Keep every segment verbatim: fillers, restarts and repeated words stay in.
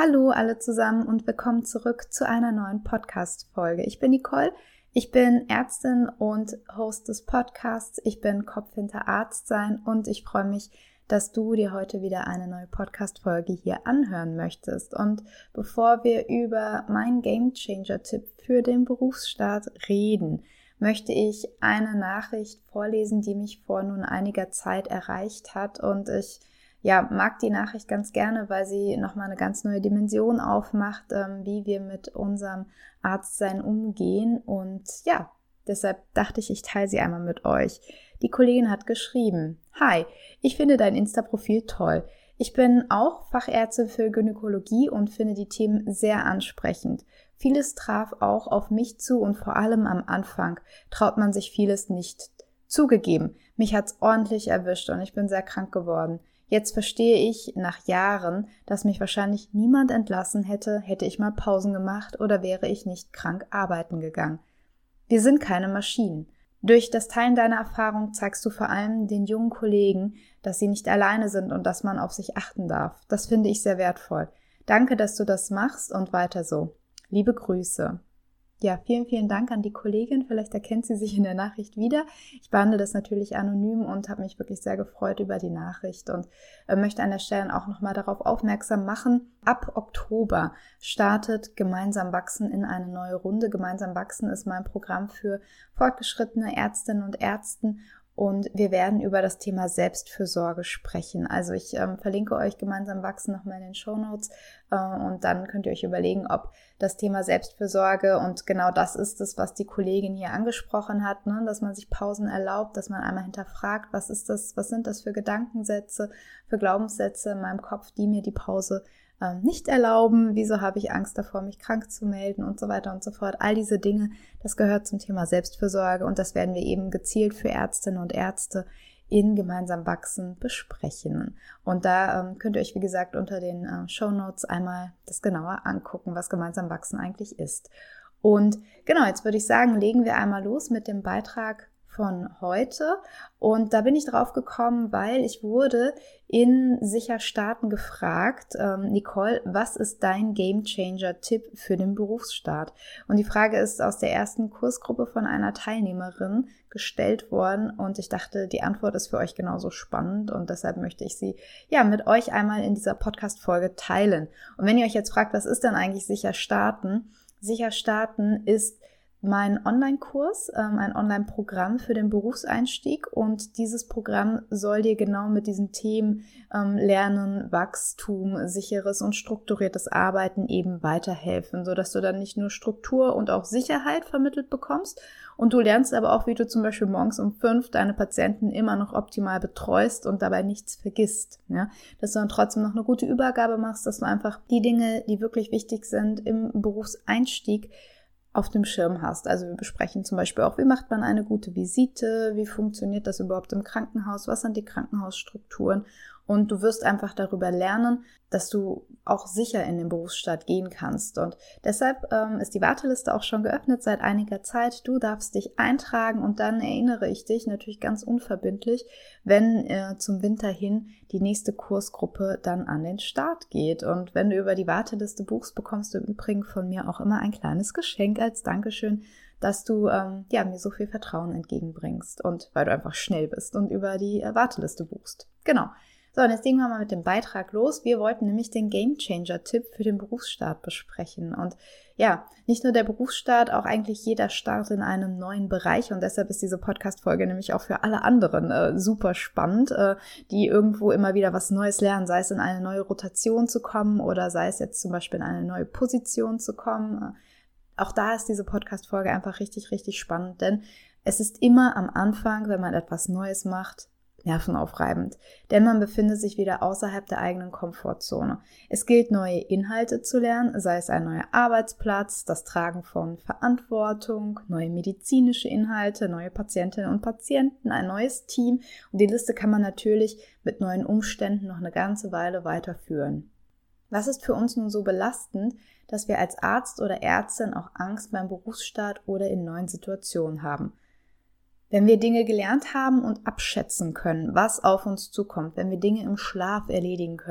Hallo alle zusammen und willkommen zurück zu einer neuen Podcast-Folge. Ich bin Nicole, ich bin Ärztin und Host des Podcasts. Ich bin Kopf hinter Arztsein und ich freue mich, dass du dir heute wieder eine neue Podcast-Folge hier anhören möchtest. Und bevor wir über meinen Game-Changer-Tipp für den Berufsstart reden, möchte ich eine Nachricht vorlesen, die mich vor nun einiger Zeit erreicht hat. Und ich ja, mag die Nachricht ganz gerne, weil sie nochmal eine ganz neue Dimension aufmacht, ähm, wie wir mit unserem Arztsein umgehen. Und ja, deshalb dachte ich, ich teile sie einmal mit euch. Die Kollegin hat geschrieben: Hi, ich finde dein Insta-Profil toll. Ich bin auch Fachärztin für Gynäkologie und finde die Themen sehr ansprechend. Vieles traf auch auf mich zu und vor allem am Anfang traut man sich vieles nicht. Zugegeben, mich hat's ordentlich erwischt und ich bin sehr krank geworden. Jetzt verstehe ich nach Jahren, dass mich wahrscheinlich niemand entlassen hätte, hätte ich mal Pausen gemacht oder wäre ich nicht krank arbeiten gegangen. Wir sind keine Maschinen. Durch das Teilen deiner Erfahrung zeigst du vor allem den jungen Kollegen, dass sie nicht alleine sind und dass man auf sich achten darf. Das finde ich sehr wertvoll. Danke, dass du das machst und weiter so. Liebe Grüße. Ja, vielen, vielen Dank an die Kollegin. Vielleicht erkennt sie sich in der Nachricht wieder. Ich behandle das natürlich anonym und habe mich wirklich sehr gefreut über die Nachricht und äh, möchte an der Stelle auch nochmal darauf aufmerksam machen. Ab Oktober startet Gemeinsam wachsen in eine neue Runde. Gemeinsam wachsen ist mein Programm für fortgeschrittene Ärztinnen und Ärzte. Und wir werden über das Thema Selbstfürsorge sprechen. Also ich ähm, verlinke euch Gemeinsam wachsen nochmal in den Shownotes äh, und dann könnt ihr euch überlegen, ob das Thema Selbstfürsorge, und genau das ist es, was die Kollegin hier angesprochen hat, ne? Dass man sich Pausen erlaubt, dass man einmal hinterfragt, was ist das, was sind das für Gedankensätze, für Glaubenssätze in meinem Kopf, die mir die Pause nicht erlauben, wieso habe ich Angst davor, mich krank zu melden und so weiter und so fort. All diese Dinge, das gehört zum Thema Selbstfürsorge und das werden wir eben gezielt für Ärztinnen und Ärzte in Gemeinsam wachsen besprechen. Und da ähm, könnt ihr euch, wie gesagt, unter den äh, Shownotes einmal das genauer angucken, was Gemeinsam wachsen eigentlich ist. Und genau, jetzt würde ich sagen, legen wir einmal los mit dem Beitrag von heute, und da bin ich drauf gekommen, weil ich wurde in Sicher Starten gefragt, ähm, Nicole, was ist dein Game-Changer-Tipp für den Berufsstart? Und die Frage ist aus der ersten Kursgruppe von einer Teilnehmerin gestellt worden und ich dachte, die Antwort ist für euch genauso spannend und deshalb möchte ich sie ja mit euch einmal in dieser Podcast-Folge teilen. Und wenn ihr euch jetzt fragt, was ist denn eigentlich Sicher Starten? Sicher Starten ist mein Online-Kurs, ähm, ein Online-Programm für den Berufseinstieg, und dieses Programm soll dir genau mit diesen Themen ähm, Lernen, Wachstum, sicheres und strukturiertes Arbeiten eben weiterhelfen, sodass du dann nicht nur Struktur und auch Sicherheit vermittelt bekommst und du lernst aber auch, wie du zum Beispiel morgens um fünf deine Patienten immer noch optimal betreust und dabei nichts vergisst, ja? Dass du dann trotzdem noch eine gute Übergabe machst, dass du einfach die Dinge, die wirklich wichtig sind im Berufseinstieg, auf dem Schirm hast. Also wir besprechen zum Beispiel auch, wie macht man eine gute Visite, wie funktioniert das überhaupt im Krankenhaus, was sind die Krankenhausstrukturen, und du wirst einfach darüber lernen, dass du auch sicher in den Berufsstart gehen kannst. Und deshalb ähm, ist die Warteliste auch schon geöffnet seit einiger Zeit. Du darfst dich eintragen und dann erinnere ich dich natürlich ganz unverbindlich, wenn äh, zum Winter hin die nächste Kursgruppe dann an den Start geht. Und wenn du über die Warteliste buchst, bekommst du im Übrigen von mir auch immer ein kleines Geschenk als Dankeschön, dass du ähm, ja, mir so viel Vertrauen entgegenbringst und weil du einfach schnell bist und über die äh, Warteliste buchst. Genau. So, und jetzt legen wir mal mit dem Beitrag los. Wir wollten nämlich den Game-Changer-Tipp für den Berufsstart besprechen. Und ja, nicht nur der Berufsstart, auch eigentlich jeder Start in einem neuen Bereich. Und deshalb ist diese Podcast-Folge nämlich auch für alle anderen äh, super spannend, äh, die irgendwo immer wieder was Neues lernen, sei es in eine neue Rotation zu kommen oder sei es jetzt zum Beispiel in eine neue Position zu kommen. Auch da ist diese Podcast-Folge einfach richtig, richtig spannend, denn es ist immer am Anfang, wenn man etwas Neues macht, nervenaufreibend, denn man befindet sich wieder außerhalb der eigenen Komfortzone. Es gilt, neue Inhalte zu lernen, sei es ein neuer Arbeitsplatz, das Tragen von Verantwortung, neue medizinische Inhalte, neue Patientinnen und Patienten, ein neues Team, und die Liste kann man natürlich mit neuen Umständen noch eine ganze Weile weiterführen. Was ist für uns nun so belastend, dass wir als Arzt oder Ärztin auch Angst beim Berufsstart oder in neuen Situationen haben? Wenn wir Dinge gelernt haben und abschätzen können, was auf uns zukommt, wenn wir Dinge im Schlaf erledigen können,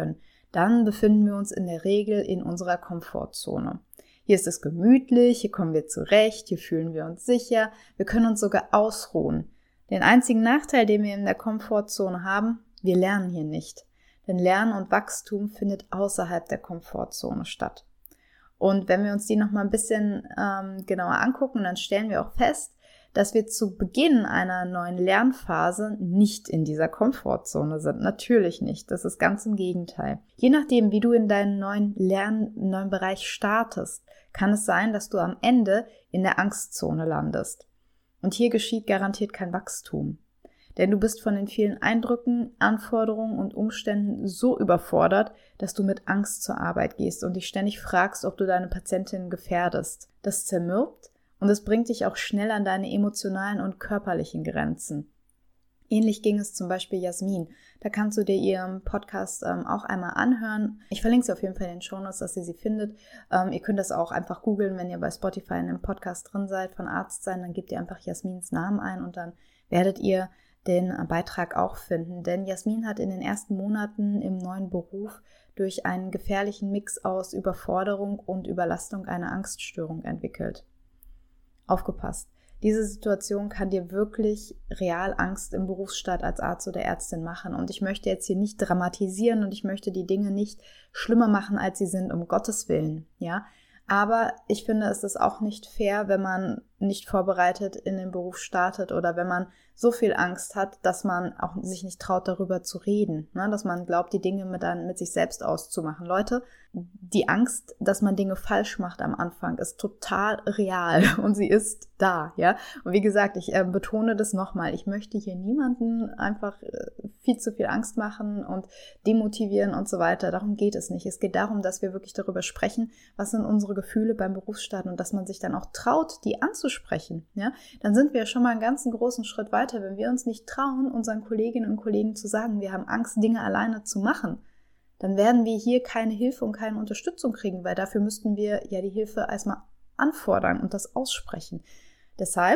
dann befinden wir uns in der Regel in unserer Komfortzone. Hier ist es gemütlich, hier kommen wir zurecht, hier fühlen wir uns sicher, wir können uns sogar ausruhen. Den einzigen Nachteil, den wir in der Komfortzone haben, wir lernen hier nicht. Denn Lernen und Wachstum findet außerhalb der Komfortzone statt. Und wenn wir uns die nochmal ein bisschen ähm, genauer angucken, dann stellen wir auch fest, dass wir zu Beginn einer neuen Lernphase nicht in dieser Komfortzone sind. Natürlich nicht. Das ist ganz im Gegenteil. Je nachdem, wie du in deinen neuen Lern-, neuen Bereich startest, kann es sein, dass du am Ende in der Angstzone landest. Und hier geschieht garantiert kein Wachstum. Denn du bist von den vielen Eindrücken, Anforderungen und Umständen so überfordert, dass du mit Angst zur Arbeit gehst und dich ständig fragst, ob du deine Patientin gefährdest. Das zermürbt und es bringt dich auch schnell an deine emotionalen und körperlichen Grenzen. Ähnlich ging es zum Beispiel Jasmin. Da kannst du dir ihren Podcast ähm, auch einmal anhören. Ich verlinke sie auf jeden Fall in den Shownotes, dass ihr sie findet. Ähm, ihr könnt das auch einfach googeln, wenn ihr bei Spotify in dem Podcast drin seid von Arzt sein. Dann gebt ihr einfach Jasmins Namen ein und dann werdet ihr den Beitrag auch finden. Denn Jasmin hat in den ersten Monaten im neuen Beruf durch einen gefährlichen Mix aus Überforderung und Überlastung eine Angststörung entwickelt. Aufgepasst! Diese Situation kann dir wirklich real Angst im Berufsstart als Arzt oder Ärztin machen. Und ich möchte jetzt hier nicht dramatisieren und ich möchte die Dinge nicht schlimmer machen, als sie sind, um Gottes Willen. Ja? Aber ich finde, es ist auch nicht fair, wenn man nicht vorbereitet in den Beruf startet oder wenn man so viel Angst hat, dass man auch sich nicht traut, darüber zu reden, ne? Dass man glaubt, die Dinge mit, mit sich selbst auszumachen. Leute, die Angst, dass man Dinge falsch macht am Anfang, ist total real und sie ist da, ja. Und wie gesagt, ich äh, betone das nochmal, ich möchte hier niemanden einfach äh, viel zu viel Angst machen und demotivieren und so weiter. Darum geht es nicht. Es geht darum, dass wir wirklich darüber sprechen, was sind unsere Gefühle beim Berufsstart und dass man sich dann auch traut, die anzusprechen, ja. Dann sind wir schon mal einen ganzen großen Schritt weiter, wenn wir uns nicht trauen, unseren Kolleginnen und Kollegen zu sagen, wir haben Angst, Dinge alleine zu machen. Dann werden wir hier keine Hilfe und keine Unterstützung kriegen, weil dafür müssten wir ja die Hilfe erstmal anfordern und das aussprechen. Deshalb,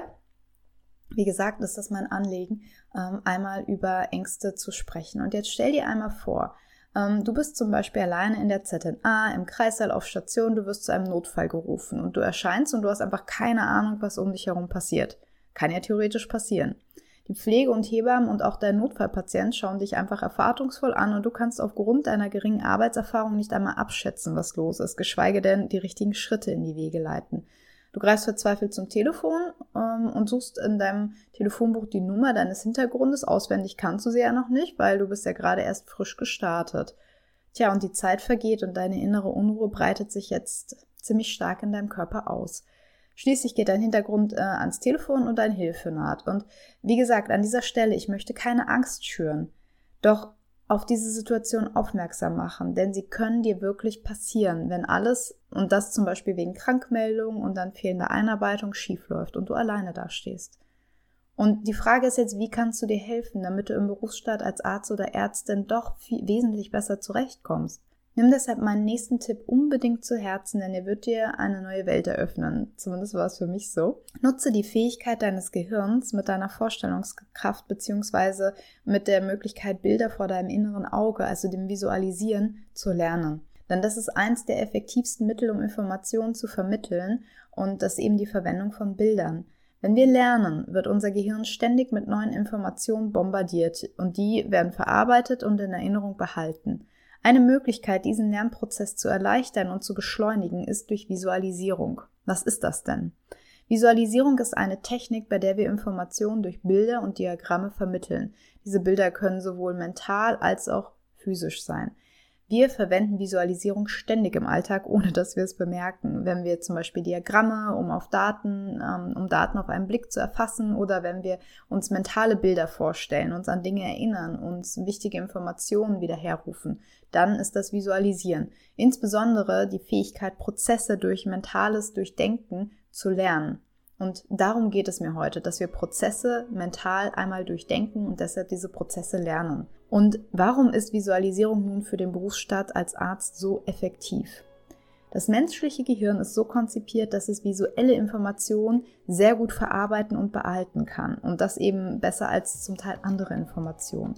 wie gesagt, ist das mein Anliegen, einmal über Ängste zu sprechen. Und jetzt stell dir einmal vor, du bist zum Beispiel alleine in der Z N A, im Kreissaal auf Station, du wirst zu einem Notfall gerufen und du erscheinst und du hast einfach keine Ahnung, was um dich herum passiert. Kann ja theoretisch passieren. Die Pflege und Hebammen und auch dein Notfallpatient schauen dich einfach erwartungsvoll an und du kannst aufgrund deiner geringen Arbeitserfahrung nicht einmal abschätzen, was los ist, geschweige denn die richtigen Schritte in die Wege leiten. Du greifst verzweifelt zum Telefon ähm, und suchst in deinem Telefonbuch die Nummer deines Hintergrundes. Auswendig kannst du sie ja noch nicht, weil du bist ja gerade erst frisch gestartet. Tja, und die Zeit vergeht und deine innere Unruhe breitet sich jetzt ziemlich stark in deinem Körper aus. Schließlich geht dein Hintergrund äh, ans Telefon und deine Hilfe naht. Und wie gesagt, an dieser Stelle, ich möchte keine Angst schüren, doch auf diese Situation aufmerksam machen, denn sie können dir wirklich passieren, wenn alles, und das zum Beispiel wegen Krankmeldung und dann fehlender Einarbeitung, schief läuft und du alleine dastehst. Und die Frage ist jetzt, wie kannst du dir helfen, damit du im Berufsstart als Arzt oder Ärztin doch viel, wesentlich besser zurechtkommst? Nimm deshalb meinen nächsten Tipp unbedingt zu Herzen, denn er wird dir eine neue Welt eröffnen. Zumindest war es für mich so. Nutze die Fähigkeit deines Gehirns mit deiner Vorstellungskraft bzw. mit der Möglichkeit, Bilder vor deinem inneren Auge, also dem Visualisieren, zu lernen. Denn das ist eins der effektivsten Mittel, um Informationen zu vermitteln, und das ist eben die Verwendung von Bildern. Wenn wir lernen, wird unser Gehirn ständig mit neuen Informationen bombardiert und die werden verarbeitet und in Erinnerung behalten. Eine Möglichkeit, diesen Lernprozess zu erleichtern und zu beschleunigen, ist durch Visualisierung. Was ist das denn? Visualisierung ist eine Technik, bei der wir Informationen durch Bilder und Diagramme vermitteln. Diese Bilder können sowohl mental als auch physisch sein. Wir verwenden Visualisierung ständig im Alltag, ohne dass wir es bemerken. Wenn wir zum Beispiel Diagramme, um auf Daten, ähm, um Daten auf einen Blick zu erfassen, oder wenn wir uns mentale Bilder vorstellen, uns an Dinge erinnern, uns wichtige Informationen wieder herrufen, dann ist das Visualisieren. Insbesondere die Fähigkeit, Prozesse durch mentales Durchdenken zu lernen. Und darum geht es mir heute, dass wir Prozesse mental einmal durchdenken und deshalb diese Prozesse lernen. Und warum ist Visualisierung nun für den Berufsstart als Arzt so effektiv? Das menschliche Gehirn ist so konzipiert, dass es visuelle Informationen sehr gut verarbeiten und behalten kann. Und das eben besser als zum Teil andere Informationen.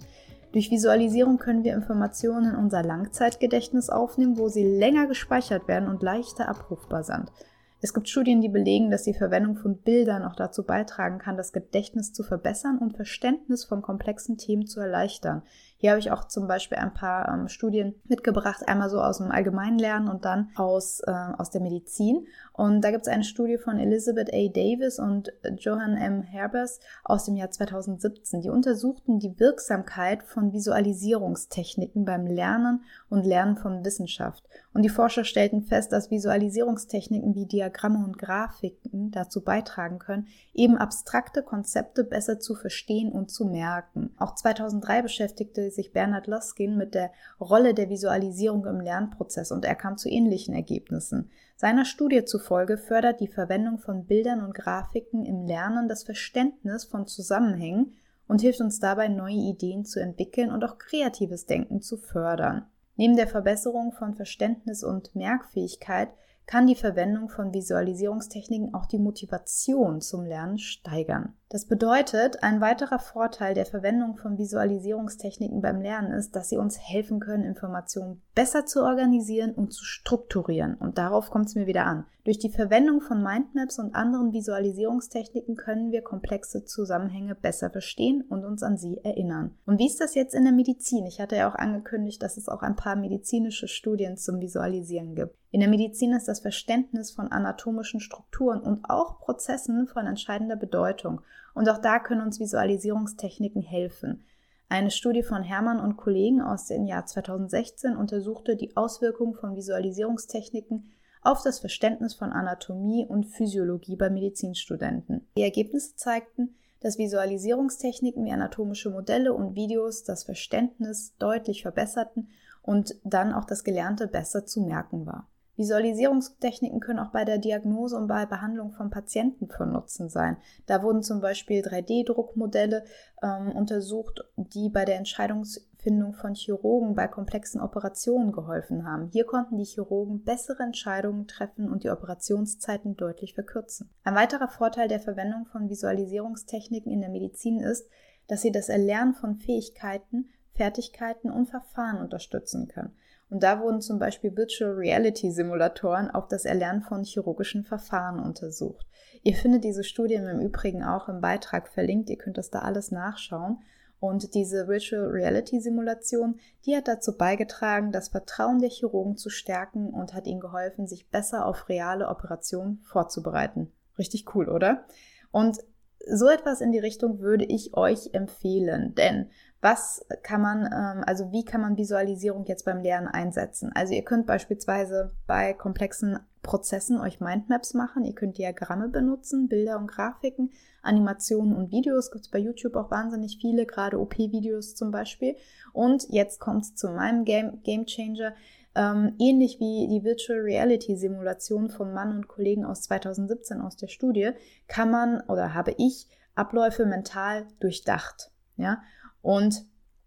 Durch Visualisierung können wir Informationen in unser Langzeitgedächtnis aufnehmen, wo sie länger gespeichert werden und leichter abrufbar sind. Es gibt Studien, die belegen, dass die Verwendung von Bildern auch dazu beitragen kann, das Gedächtnis zu verbessern und Verständnis von komplexen Themen zu erleichtern. Hier habe ich auch zum Beispiel ein paar ähm, Studien mitgebracht, einmal so aus dem Allgemeinlernen und dann aus, äh, aus der Medizin. Und da gibt es eine Studie von Elizabeth A. Davis und Johan M. Herbers aus dem Jahr zweitausendsiebzehn. Die untersuchten die Wirksamkeit von Visualisierungstechniken beim Lernen und Lernen von Wissenschaft. Und die Forscher stellten fest, dass Visualisierungstechniken wie Diagramme und Grafiken dazu beitragen können, eben abstrakte Konzepte besser zu verstehen und zu merken. Auch zweitausenddrei beschäftigte sich Bernard Luskin mit der Rolle der Visualisierung im Lernprozess und er kam zu ähnlichen Ergebnissen. Seiner Studie zufolge fördert die Verwendung von Bildern und Grafiken im Lernen das Verständnis von Zusammenhängen und hilft uns dabei, neue Ideen zu entwickeln und auch kreatives Denken zu fördern. Neben der Verbesserung von Verständnis und Merkfähigkeit kann die Verwendung von Visualisierungstechniken auch die Motivation zum Lernen steigern. Das bedeutet, ein weiterer Vorteil der Verwendung von Visualisierungstechniken beim Lernen ist, dass sie uns helfen können, Informationen besser zu organisieren und zu strukturieren. Und darauf kommt es mir wieder an. Durch die Verwendung von Mindmaps und anderen Visualisierungstechniken können wir komplexe Zusammenhänge besser verstehen und uns an sie erinnern. Und wie ist das jetzt in der Medizin? Ich hatte ja auch angekündigt, dass es auch ein paar medizinische Studien zum Visualisieren gibt. In der Medizin ist das Verständnis von anatomischen Strukturen und auch Prozessen von entscheidender Bedeutung. Und auch da können uns Visualisierungstechniken helfen. Eine Studie von Hermann und Kollegen aus dem Jahr zweitausendsechzehn untersuchte die Auswirkungen von Visualisierungstechniken auf das Verständnis von Anatomie und Physiologie bei Medizinstudenten. Die Ergebnisse zeigten, dass Visualisierungstechniken wie anatomische Modelle und Videos das Verständnis deutlich verbesserten und dann auch das Gelernte besser zu merken war. Visualisierungstechniken können auch bei der Diagnose und bei Behandlung von Patienten von Nutzen sein. Da wurden zum Beispiel drei D Druckmodelle ähm, untersucht, die bei der Entscheidungsfindung von Chirurgen bei komplexen Operationen geholfen haben. Hier konnten die Chirurgen bessere Entscheidungen treffen und die Operationszeiten deutlich verkürzen. Ein weiterer Vorteil der Verwendung von Visualisierungstechniken in der Medizin ist, dass sie das Erlernen von Fähigkeiten, Fertigkeiten und Verfahren unterstützen können. Und da wurden zum Beispiel Virtual Reality Simulatoren auf das Erlernen von chirurgischen Verfahren untersucht. Ihr findet diese Studien im Übrigen auch im Beitrag verlinkt, ihr könnt das da alles nachschauen. Und diese Virtual Reality Simulation, die hat dazu beigetragen, das Vertrauen der Chirurgen zu stärken und hat ihnen geholfen, sich besser auf reale Operationen vorzubereiten. Richtig cool, oder? Und so etwas in die Richtung würde ich euch empfehlen, denn was kann man, also wie kann man Visualisierung jetzt beim Lernen einsetzen? Also ihr könnt beispielsweise bei komplexen Prozessen euch Mindmaps machen, ihr könnt Diagramme benutzen, Bilder und Grafiken, Animationen und Videos, gibt es bei YouTube auch wahnsinnig viele, gerade O P-Videos zum Beispiel. Und jetzt kommt es zu meinem Game, Game Changer. Ähm, ähnlich wie die Virtual Reality Simulation von Mann und Kollegen aus zweitausendsiebzehn aus der Studie, kann man oder habe ich Abläufe mental durchdacht. Ja? Und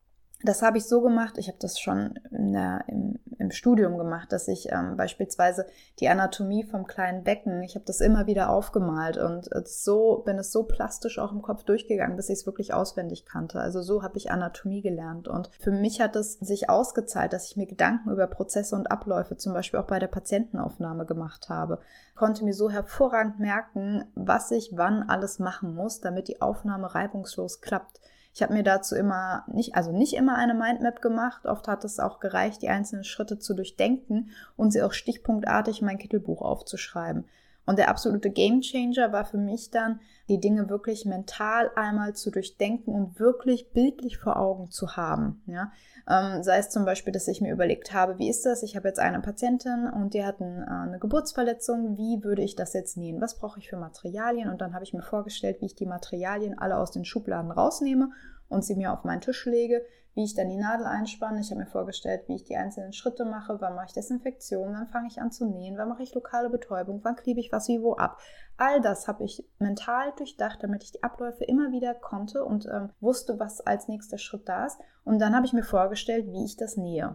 das habe ich so gemacht, ich habe das schon in der, im, im Studium gemacht, dass ich ähm, beispielsweise die Anatomie vom kleinen Becken, ich habe das immer wieder aufgemalt und so bin es so plastisch auch im Kopf durchgegangen, bis ich es wirklich auswendig kannte. Also so habe ich Anatomie gelernt und für mich hat es sich ausgezahlt, dass ich mir Gedanken über Prozesse und Abläufe, zum Beispiel auch bei der Patientenaufnahme gemacht habe. Ich konnte mir so hervorragend merken, was ich wann alles machen muss, damit die Aufnahme reibungslos klappt. Ich habe mir dazu immer nicht, also nicht immer eine Mindmap gemacht. Oft hat es auch gereicht, die einzelnen Schritte zu durchdenken und sie auch stichpunktartig in mein Kittelbuch aufzuschreiben. Und der absolute Gamechanger war für mich dann, die Dinge wirklich mental einmal zu durchdenken und wirklich bildlich vor Augen zu haben. Ja? Ähm, sei es zum Beispiel, dass ich mir überlegt habe, wie ist das? Ich habe jetzt eine Patientin und die hat ein, äh, eine Geburtsverletzung. Wie würde ich das jetzt nähen? Was brauche ich für Materialien? Und dann habe ich mir vorgestellt, wie ich die Materialien alle aus den Schubladen rausnehme und sie mir auf meinen Tisch lege, wie ich dann die Nadel einspanne. Ich habe mir vorgestellt, wie ich die einzelnen Schritte mache, wann mache ich Desinfektion, wann fange ich an zu nähen, wann mache ich lokale Betäubung, wann klebe ich was wie wo ab. All das habe ich mental durchdacht, damit ich die Abläufe immer wieder konnte und ähm, wusste, was als nächster Schritt da ist. Und dann habe ich mir vorgestellt, wie ich das nähe.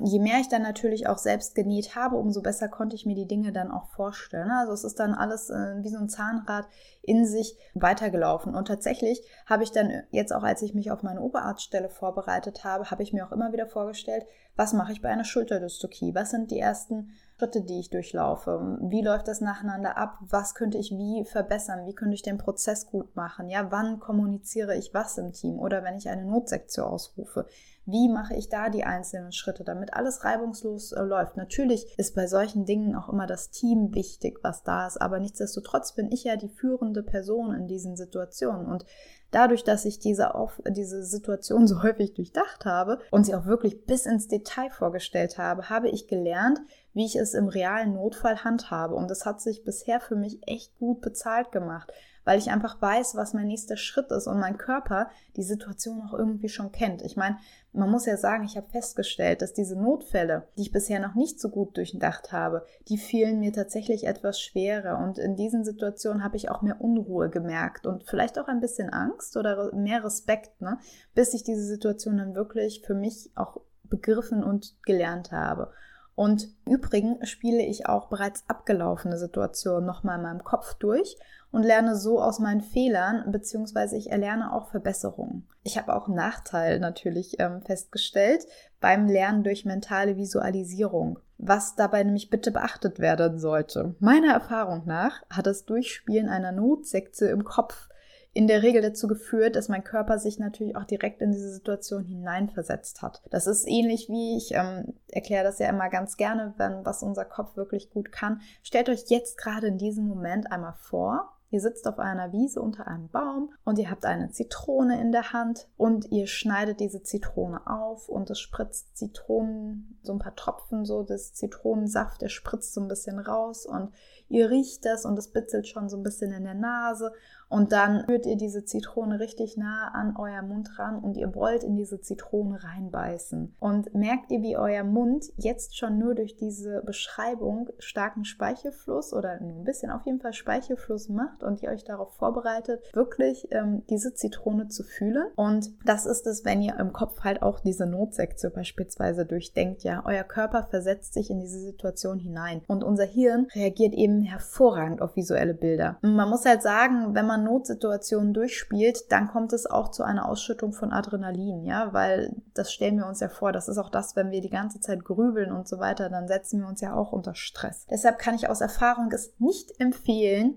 je mehr ich dann natürlich auch selbst genäht habe, umso besser konnte ich mir die Dinge dann auch vorstellen. Also es ist dann alles äh, wie so ein Zahnrad in sich weitergelaufen. Und tatsächlich habe ich dann jetzt auch, als ich mich auf meine Oberarztstelle vorbereitet habe, habe ich mir auch immer wieder vorgestellt, was mache ich bei einer Schulterdystokie? Was sind die ersten Schritte, die ich durchlaufe? Wie läuft das nacheinander ab? Was könnte ich wie verbessern? Wie könnte ich den Prozess gut machen? Ja, wann kommuniziere ich was im Team? Oder wenn ich eine Notsektion ausrufe, wie mache ich da die einzelnen Schritte, damit alles reibungslos äh, läuft? Natürlich ist bei solchen Dingen auch immer das Team wichtig, was da ist, aber nichtsdestotrotz bin ich ja die führende Person in diesen Situationen. Und dadurch, dass ich diese, auf, diese Situation so häufig durchdacht habe und sie auch wirklich bis ins Detail vorgestellt habe, habe ich gelernt, wie ich es im realen Notfall handhabe. Und das hat sich bisher für mich echt gut bezahlt gemacht, weil ich einfach weiß, was mein nächster Schritt ist und mein Körper die Situation auch irgendwie schon kennt. Ich meine, man muss ja sagen, ich habe festgestellt, dass diese Notfälle, die ich bisher noch nicht so gut durchdacht habe, die fielen mir tatsächlich etwas schwerer. Und in diesen Situationen habe ich auch mehr Unruhe gemerkt und vielleicht auch ein bisschen Angst oder mehr Respekt, ne, bis ich diese Situation dann wirklich für mich auch begriffen und gelernt habe. Und im Übrigen spiele ich auch bereits abgelaufene Situationen nochmal in meinem Kopf durch und lerne so aus meinen Fehlern, beziehungsweise ich erlerne auch Verbesserungen. Ich habe auch einen Nachteil natürlich ähm, festgestellt beim Lernen durch mentale Visualisierung, was dabei nämlich bitte beachtet werden sollte. Meiner Erfahrung nach hat das Durchspielen einer Notsektion im Kopf in der Regel dazu geführt, dass mein Körper sich natürlich auch direkt in diese Situation hineinversetzt hat. Das ist ähnlich wie, ich ähm, erkläre das ja immer ganz gerne, wenn was unser Kopf wirklich gut kann. Stellt euch jetzt gerade in diesem Moment einmal vor, ihr sitzt auf einer Wiese unter einem Baum und ihr habt eine Zitrone in der Hand und ihr schneidet diese Zitrone auf und es spritzt Zitronen, so ein paar Tropfen so des Zitronensaft, der spritzt so ein bisschen raus und ihr riecht das und es bitzelt schon so ein bisschen in der Nase. Und dann führt ihr diese Zitrone richtig nah an euer Mund ran und ihr wollt in diese Zitrone reinbeißen. Und merkt ihr, wie euer Mund jetzt schon nur durch diese Beschreibung starken Speichelfluss oder nur ein bisschen auf jeden Fall Speichelfluss macht und ihr euch darauf vorbereitet, wirklich ähm, diese Zitrone zu fühlen. Und das ist es, wenn ihr im Kopf halt auch diese Notsektion beispielsweise durchdenkt. Ja, euer Körper versetzt sich in diese Situation hinein. Und unser Hirn reagiert eben hervorragend auf visuelle Bilder. Und man muss halt sagen, wenn man Notsituationen durchspielt, dann kommt es auch zu einer Ausschüttung von Adrenalin, ja, weil das stellen wir uns ja vor, das ist auch das, wenn wir die ganze Zeit grübeln und so weiter, dann setzen wir uns ja auch unter Stress. Deshalb kann ich aus Erfahrung es nicht empfehlen,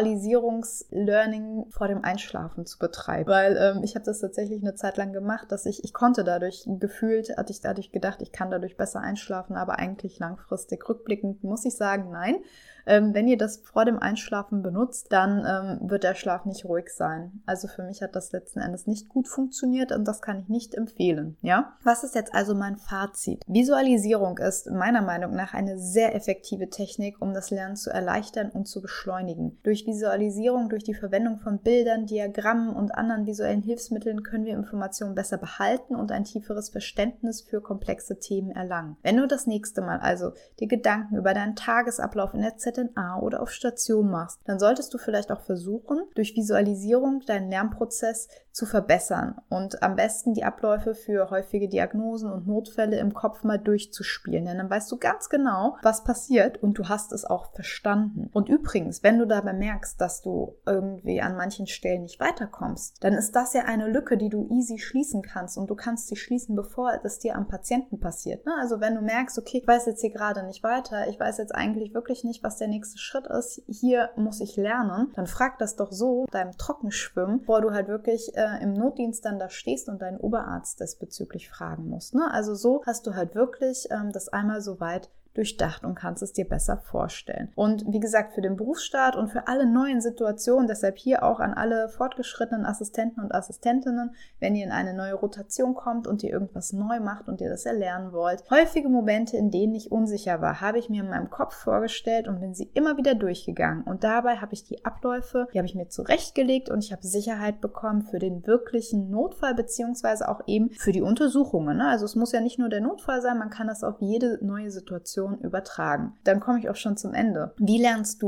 Visualisierungs-Learning vor dem Einschlafen zu betreiben, weil ähm, ich habe das tatsächlich eine Zeit lang gemacht, dass ich, ich konnte dadurch, gefühlt hatte ich dadurch gedacht, ich kann dadurch besser einschlafen, aber eigentlich langfristig rückblickend muss ich sagen, nein. Ähm, wenn ihr das vor dem Einschlafen benutzt, dann ähm, wird der Schlaf nicht ruhig sein. Also für mich hat das letzten Endes nicht gut funktioniert und das kann ich nicht empfehlen. Ja? Was ist jetzt also mein Fazit? Visualisierung ist meiner Meinung nach eine sehr effektive Technik, um das Lernen zu erleichtern und zu beschleunigen. Durch Visualisierung, durch die Verwendung von Bildern, Diagrammen und anderen visuellen Hilfsmitteln können wir Informationen besser behalten und ein tieferes Verständnis für komplexe Themen erlangen. Wenn du das nächste Mal also dir Gedanken über deinen Tagesablauf in der Z N A oder auf Station machst, dann solltest du vielleicht auch versuchen, durch Visualisierung deinen Lernprozess zu verbessern und am besten die Abläufe für häufige Diagnosen und Notfälle im Kopf mal durchzuspielen, denn dann weißt du ganz genau, was passiert und du hast es auch verstanden. Und übrigens, wenn du dabei merkst, dass du irgendwie an manchen Stellen nicht weiterkommst, dann ist das ja eine Lücke, die du easy schließen kannst und du kannst sie schließen, bevor das dir am Patienten passiert. Also wenn du merkst, okay, ich weiß jetzt hier gerade nicht weiter, ich weiß jetzt eigentlich wirklich nicht, was der nächste Schritt ist, hier muss ich lernen, dann frag das doch so beim Trockenschwimmen, bevor du halt wirklich äh, im Notdienst dann da stehst und deinen Oberarzt diesbezüglich fragen musst. Ne? Also so hast du halt wirklich ähm, das einmal so weit durchdacht und kannst es dir besser vorstellen. Und wie gesagt, für den Berufsstart und für alle neuen Situationen, deshalb hier auch an alle fortgeschrittenen Assistenten und Assistentinnen, wenn ihr in eine neue Rotation kommt und ihr irgendwas neu macht und ihr das erlernen wollt. Häufige Momente, in denen ich unsicher war, habe ich mir in meinem Kopf vorgestellt und bin sie immer wieder durchgegangen. Und dabei habe ich die Abläufe, die habe ich mir zurechtgelegt und ich habe Sicherheit bekommen für den wirklichen Notfall, beziehungsweise auch eben für die Untersuchungen. Also es muss ja nicht nur der Notfall sein, man kann das auf jede neue Situation übertragen. Dann komme ich auch schon zum Ende. Wie lernst du?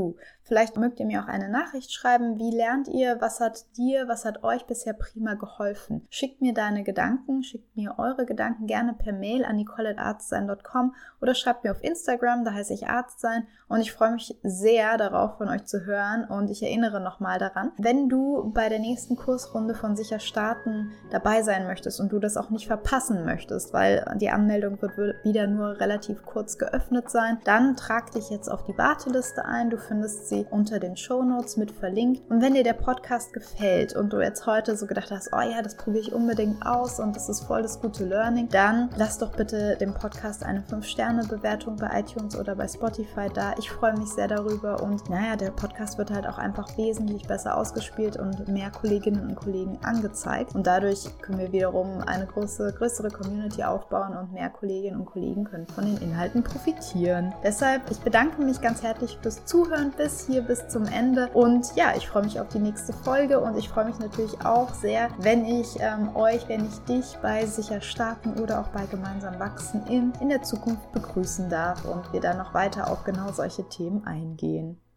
Vielleicht mögt ihr mir auch eine Nachricht schreiben. Wie lernt ihr? Was hat dir, was hat euch bisher prima geholfen? Schickt mir deine Gedanken, schickt mir eure Gedanken gerne per Mail an nicole at arztsein punkt com oder schreibt mir auf Instagram, da heiße ich Arztsein, und ich freue mich sehr darauf, von euch zu hören, und ich erinnere nochmal daran, wenn du bei der nächsten Kursrunde von Sicher Starten dabei sein möchtest und du das auch nicht verpassen möchtest, weil die Anmeldung wird wieder nur relativ kurz geöffnet sein, dann trag dich jetzt auf die Warteliste ein. Du findest sie unter den Shownotes mit verlinkt. Und wenn dir der Podcast gefällt und du jetzt heute so gedacht hast, oh ja, das probiere ich unbedingt aus und das ist voll das gute Learning, dann lass doch bitte dem Podcast eine fünf Sterne Bewertung bei iTunes oder bei Spotify da. Ich freue mich sehr darüber, und naja, der Podcast wird halt auch einfach wesentlich besser ausgespielt und mehr Kolleginnen und Kollegen angezeigt, und dadurch können wir wiederum eine große, größere Community aufbauen und mehr Kolleginnen und Kollegen können von den Inhalten profitieren. Deshalb, ich bedanke mich ganz herzlich fürs Zuhören bis hier, bis zum Ende, und ja, ich freue mich auf die nächste Folge, und ich freue mich natürlich auch sehr, wenn ich ähm, euch, wenn ich dich bei Sicher Starten oder auch bei Gemeinsam Wachsen in, in der Zukunft begrüßen darf und wir dann noch weiter auf genau solche Themen eingehen.